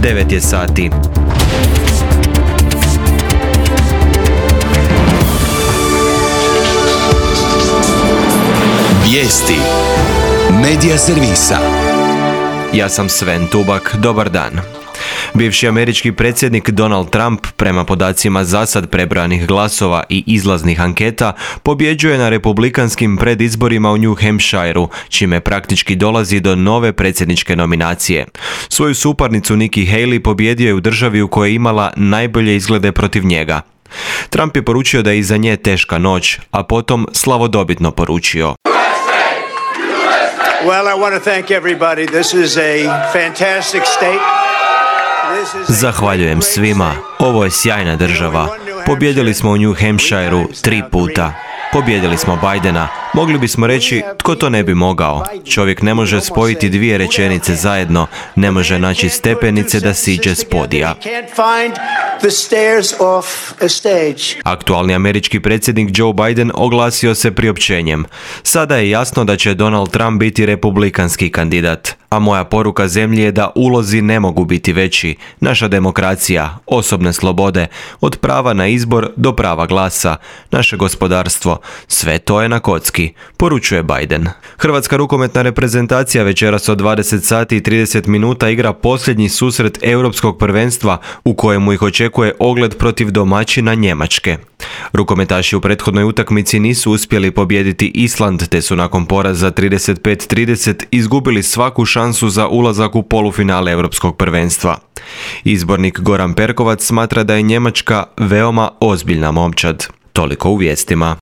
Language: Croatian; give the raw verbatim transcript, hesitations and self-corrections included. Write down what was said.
devet je sati. Vijesti Medija servisa. Ja sam Sven Tubak, dobar dan. Bivši američki predsjednik Donald Trump, prema podacima zasad prebrojanih glasova i izlaznih anketa, pobjeđuje na republikanskim predizborima u New Hampshireu, čime praktički dolazi do nove predsjedničke nominacije. Svoju suparnicu Nikki Haley pobjedio je u državi u kojoj je imala najbolje izglede protiv njega. Trump je poručio da je iza nje teška noć, a potom slavodobitno poručio: Well, I want to thank everybody. This is a fantastic state. Zahvaljujem svima. Ovo je sjajna država. Pobjedili smo u New Hampshireu tri puta. Pobjedili smo Bidena. Mogli bismo reći, tko to ne bi mogao. Čovjek ne može spojiti dvije rečenice zajedno, ne može naći stepenice da siđe s podija. Aktualni američki predsjednik Joe Biden oglasio se priopćenjem: sada je jasno da će Donald Trump biti republikanski kandidat, a moja poruka zemlji je da ulozi ne mogu biti veći. Naša demokracija, osobne slobode, od prava na izbor do prava glasa, naše gospodarstvo, sve to je na kocki, poručuje Biden. Hrvatska rukometna reprezentacija večeras od dvadeset sati i trideset minuta igra posljednji susret europskog prvenstva u kojemu ih očekuje ogled protiv domaćina Njemačke. Rukometaši u prethodnoj utakmici nisu uspjeli pobijediti Island, te su nakon poraza trideset pet trideset izgubili svaku šansu za ulazak u polufinale europskog prvenstva. Izbornik Goran Perkovac smatra da je Njemačka veoma ozbiljna momčad. Toliko u vijestima.